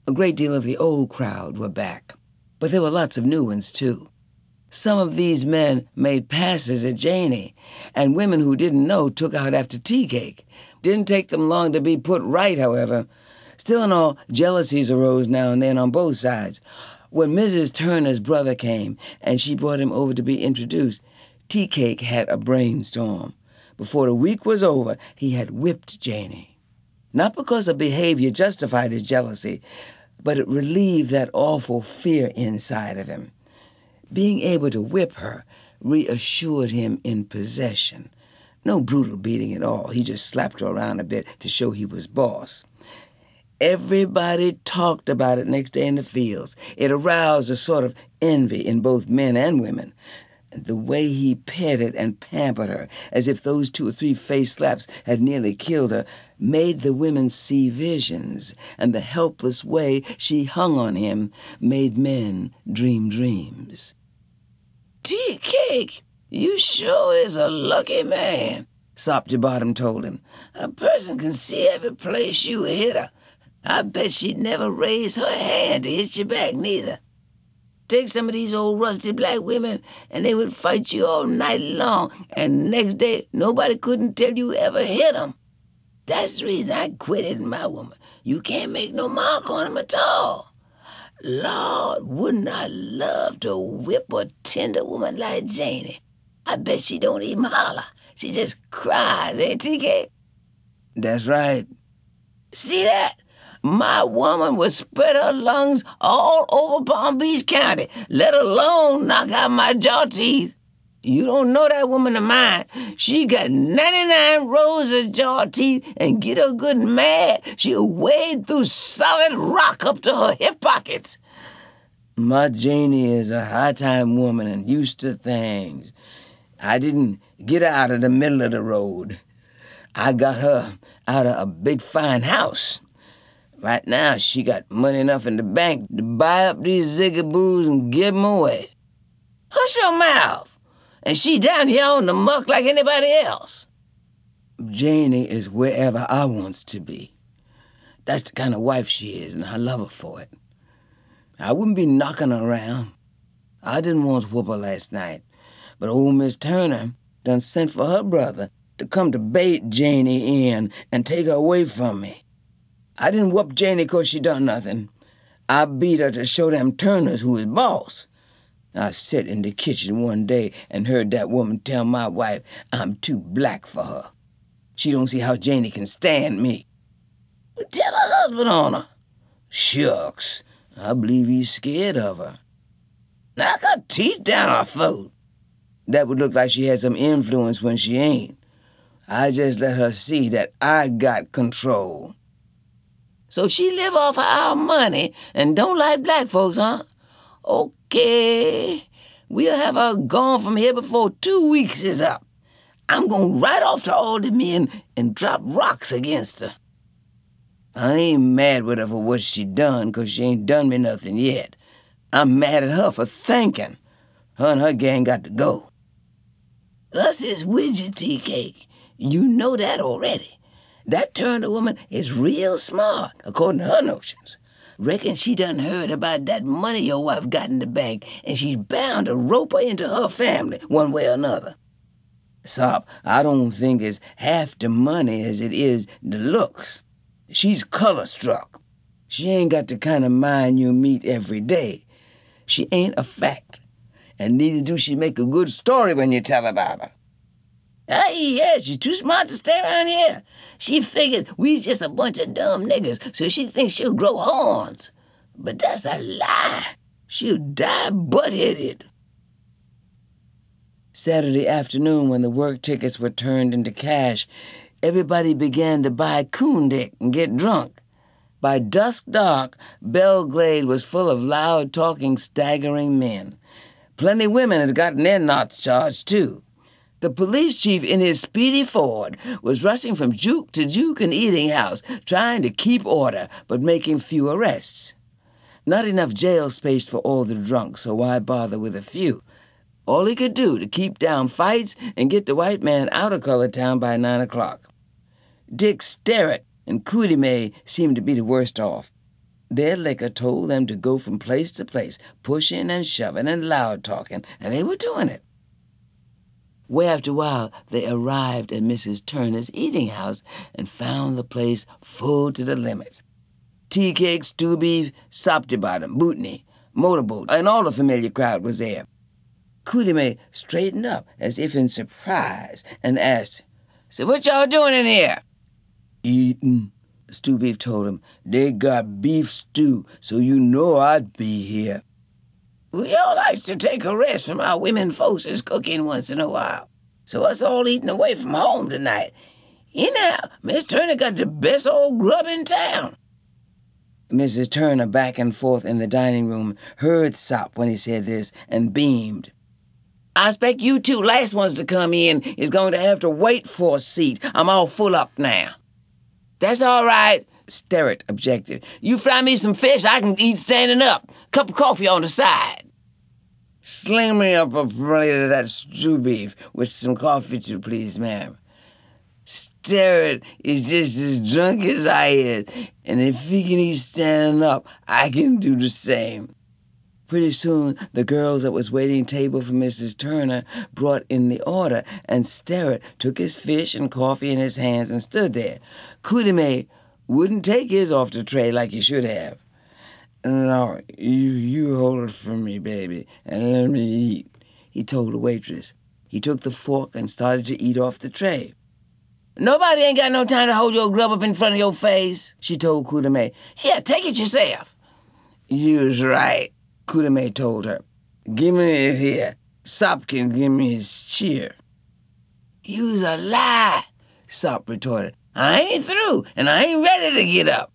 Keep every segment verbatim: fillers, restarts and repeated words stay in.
A great deal of the old crowd were back, but there were lots of new ones, too. Some of these men made passes at Janie, and women who didn't know took out after tea cake. Didn't take them long to be put right, however. Still in all, jealousies arose now and then on both sides. When Missus Turner's brother came, and she brought him over to be introduced, Tea Cake had a brainstorm. Before the week was over, he had whipped Janie. Not because her behavior justified his jealousy, but it relieved that awful fear inside of him. Being able to whip her reassured him in possession. No brutal beating at all. He just slapped her around a bit to show he was boss. Everybody talked about it next day in the fields. It aroused a sort of envy in both men and women. The way he petted and pampered her, as if those two or three face slaps had nearly killed her, made the women see visions, and the helpless way she hung on him made men dream dreams. "Tea Cake, you sure is a lucky man," Sopty Bottom told him. "A person can see every place you hit her. I bet she'd never raise her hand to hit you back, neither. Take some of these old rusty black women, and they would fight you all night long, and next day nobody couldn't tell you ever hit them. That's the reason I quit hitting my woman. You can't make no mark on them at all. Lord, wouldn't I love to whip a tender woman like Janie? I bet she don't even holler. She just cries, ain't T K? That's right. See that? My woman would spread her lungs all over Palm Beach County, let alone knock out my jaw teeth. You don't know that woman of mine. She got ninety-nine rows of jaw teeth, and get her good and mad, she'll wade through solid rock up to her hip pockets. My Janie is a high-time woman and used to things. I didn't get her out of the middle of the road. I got her out of a big fine house. Right now, she got money enough in the bank to buy up these zigaboos and give them away. Hush your mouth. And she down here on the muck like anybody else. Janie is wherever I wants to be. That's the kind of wife she is, and I love her for it. I wouldn't be knocking her around. I didn't want to whoop her last night, but old Miss Turner done sent for her brother to come to bait Janie in and take her away from me. I didn't whoop Janie 'cause she done nothing. I beat her to show them Turners who is boss. I sat in the kitchen one day and heard that woman tell my wife I'm too black for her. She don't see how Janie can stand me. Tell her husband on her. Shucks, I believe he's scared of her. Knock her teeth down her throat. That would look like she had some influence when she ain't. I just let her see that I got control. So she live off of our money and don't like black folks, huh? Okay, we'll have her gone from here before two weeks is up. I'm going to ride off to Alderman and drop rocks against her. I ain't mad with her for what she done, 'cause she ain't done me nothing yet. I'm mad at her for thinking. Her and her gang got to go. Us is widget Tea Cake. You know that already. That Turner woman is real smart, according to her notions. Reckon she done heard about that money your wife got in the bank, and she's bound to rope her into her family one way or another. Sop, I don't think it's half the money as it is the looks. She's color-struck. She ain't got the kind of mind you meet every day. She ain't a fact, and neither do she make a good story when you tell about her. Ah, yeah, she's too smart to stay around here. She figures we just a bunch of dumb niggas, so she thinks she'll grow horns. But that's a lie. She'll die butt-headed. Saturday afternoon, when the work tickets were turned into cash, everybody began to buy coon dick and get drunk. By dusk dark, Belglade was full of loud-talking, staggering men. Plenty women had gotten their knots charged, too. The police chief in his speedy Ford was rushing from juke to juke and eating house, trying to keep order, but making few arrests. Not enough jail space for all the drunks, so why bother with a few? All he could do to keep down fights and get the white man out of Color Town by nine o'clock. Dick Sterrett and Cootie May seemed to be the worst off. Their liquor told them to go from place to place, pushing and shoving and loud-talking, and they were doing it. Way after a while, they arrived at Missus Turner's eating house and found the place full to the limit. Tea cake, stew beef, sop to bottom, bootney, motorboat, and all the familiar crowd was there. Cootie Mae straightened up as if in surprise and asked, "So what y'all doing in here?" "Eating," Stew Beef told him. "They got beef stew, so you know I'd be here." "We all likes to take a rest from our women folks' cooking once in a while, so us all eating away from home tonight. You know, Miss Turner got the best old grub in town." Missus Turner, back and forth in the dining room, heard Sop when he said this and beamed. "I expect you two last ones to come in is going to have to wait for a seat. I'm all full up now." "That's all right," Sterrett objected. "You fry me some fish, I can eat standing up. Cup of coffee on the side." "Sling me up a plate of that stew beef with some coffee too, please, ma'am. Sterrett is just as drunk as I is, and if he can eat standing up, I can do the same." Pretty soon, the girls that was waiting table for Missus Turner brought in the order, and Sterrett took his fish and coffee in his hands and stood there. Cootie Mae wouldn't take his off the tray like he should have. "No, you, you hold it for me, baby, and let me eat," he told the waitress. He took the fork and started to eat off the tray. "Nobody ain't got no time to hold your grub up in front of your face," she told Cootie Mae. "Here, take it yourself." "You's right," Cootie Mae told her. "Give me it here. Sop can give me his cheer." "You's a lie," Sop retorted. "I ain't through, and I ain't ready to get up."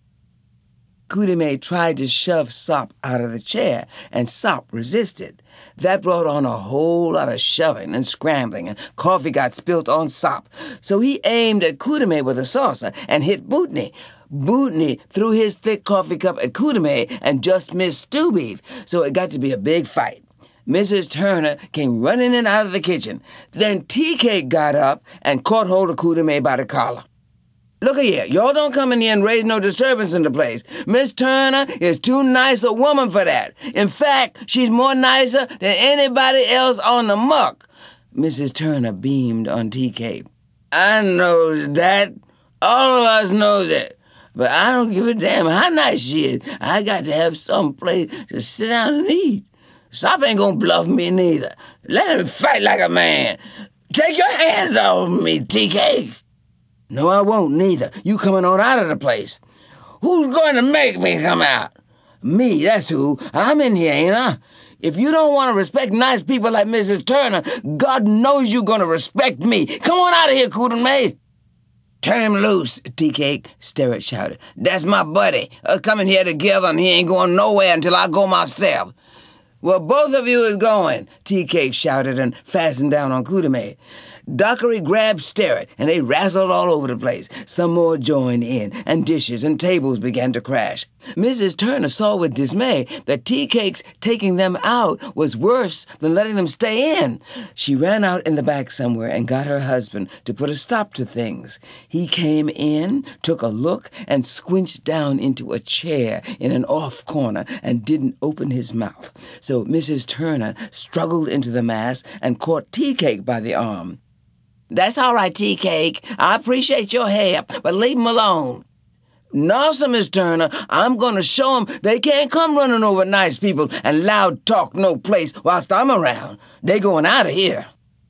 Cootie Mae tried to shove Sop out of the chair, and Sop resisted. That brought on a whole lot of shoving and scrambling, and coffee got spilt on Sop. So he aimed at Cootie Mae with a saucer and hit Bootney. Bootney threw his thick coffee cup at Cootie Mae and just missed Stew Beef, so it got to be a big fight. Missus Turner came running in out of the kitchen. Then Tea Cake got up and caught hold of Cootie Mae by the collar. "Look here, y'all don't come in here and raise no disturbance in the place. Miss Turner is too nice a woman for that. In fact, she's more nicer than anybody else on the muck." Missus Turner beamed on Tea Cake. "I knows that. All of us knows it. But I don't give a damn how nice she is. I got to have some place to sit down and eat. Sop ain't gonna bluff me neither. Let him fight like a man. Take your hands off me, Tea Cake." "No, I won't neither. You coming on out of the place." "Who's going to make me come out?" "Me, that's who. I'm in here, ain't I? If you don't want to respect nice people like Missus Turner, God knows you're going to respect me. Come on out of here, Cootie Mae." "Turn him loose, Tea Cake," Sterrett shouted. "That's my buddy. Us coming here together, and he ain't going nowhere until I go myself." "Well, both of you is going," Tea Cake shouted and fastened down on Cootie Mae. Dockery grabbed Sterrett, and they rassled all over the place. Some more joined in, and dishes and tables began to crash. Missus Turner saw with dismay that Tea Cake's taking them out was worse than letting them stay in. She ran out in the back somewhere and got her husband to put a stop to things. He came in, took a look, and squinched down into a chair in an off corner and didn't open his mouth. So Missus Turner struggled into the mass and caught Tea Cake by the arm. "That's all right, Tea Cake. I appreciate your help, but leave 'em alone." "No, sir, Miss Turner. I'm going to show 'em they can't come running over nice people and loud talk no place whilst I'm around. They going out of here."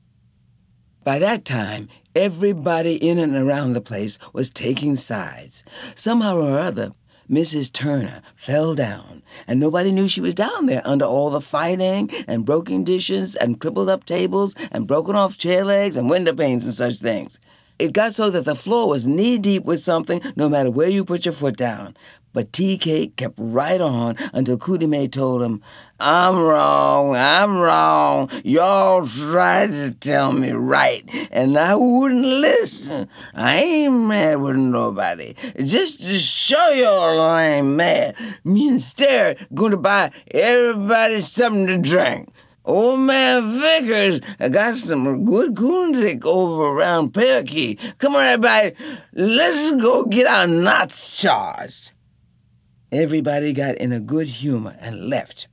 By that time, everybody in and around the place was taking sides. Somehow or other, Missus Turner fell down, and nobody knew she was down there under all the fighting and broken dishes and crippled up tables and broken off chair legs and window panes and such things. It got so that the floor was knee-deep with something no matter where you put your foot down. But Tea Cake kept right on until Cootie Mae told him, "I'm wrong, I'm wrong. Y'all tried to tell me right, and I wouldn't listen. I ain't mad with nobody. Just to show y'all I ain't mad, me and Sterrett gonna buy everybody something to drink. Old man Vickers got some good Kunzik over around Perky. Come on, everybody, let's go get our knots charged." Everybody got in a good humor and left.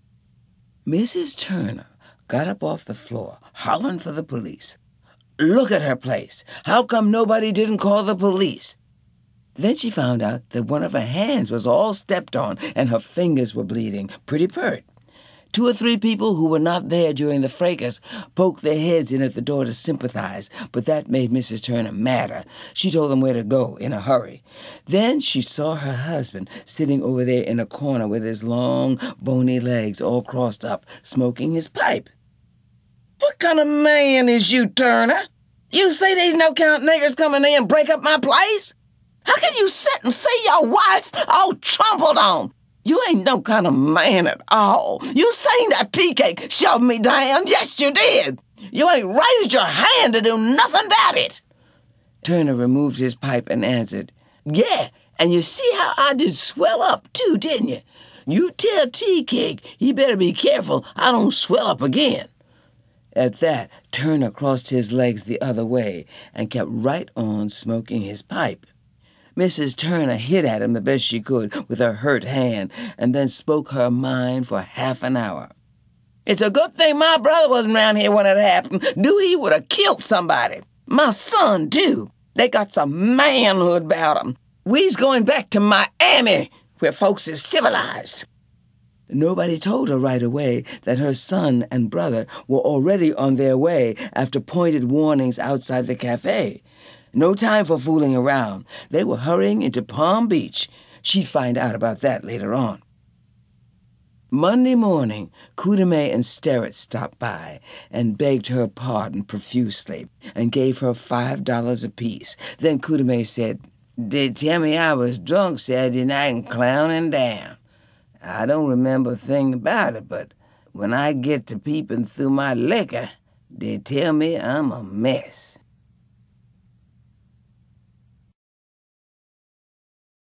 Missus Turner got up off the floor, hollering for the police. Look at her place. How come nobody didn't call the police? Then she found out that one of her hands was all stepped on and her fingers were bleeding pretty pert. Two or three people who were not there during the fracas poked their heads in at the door to sympathize, but that made Missus Turner madder. She told them where to go in a hurry. Then she saw her husband sitting over there in a corner with his long, bony legs all crossed up, smoking his pipe. What kind of man is you, Turner? You say these no-count niggers coming in and break up my place? How can you sit and see your wife all trampled on? You ain't no kind of man at all. You seen that tea cake shove me down. Yes, you did. You ain't raised your hand to do nothing about it. Turner removed his pipe and answered, Yeah, and you see how I did swell up, too, didn't you? You tell Tea Cake he better be careful I don't swell up again. At that, Turner crossed his legs the other way and kept right on smoking his pipe. Missus Turner hit at him the best she could with her hurt hand and then spoke her mind for half an hour. It's a good thing my brother wasn't around here when it happened. Do he would have killed somebody. My son, too. They got some manhood about 'em. We's going back to Miami, where folks is civilized. Nobody told her right away that her son and brother were already on their way after pointed warnings outside the cafe. No time for fooling around. They were hurrying into Palm Beach. She'd find out about that later on. Monday morning, Kootenai and Sterrett stopped by and begged her pardon profusely and gave her five dollars apiece. Then Kootenai said, They tell me I was drunk Saturday night and clowning down. I don't remember a thing about it, but when I get to peeping through my liquor, they tell me I'm a mess.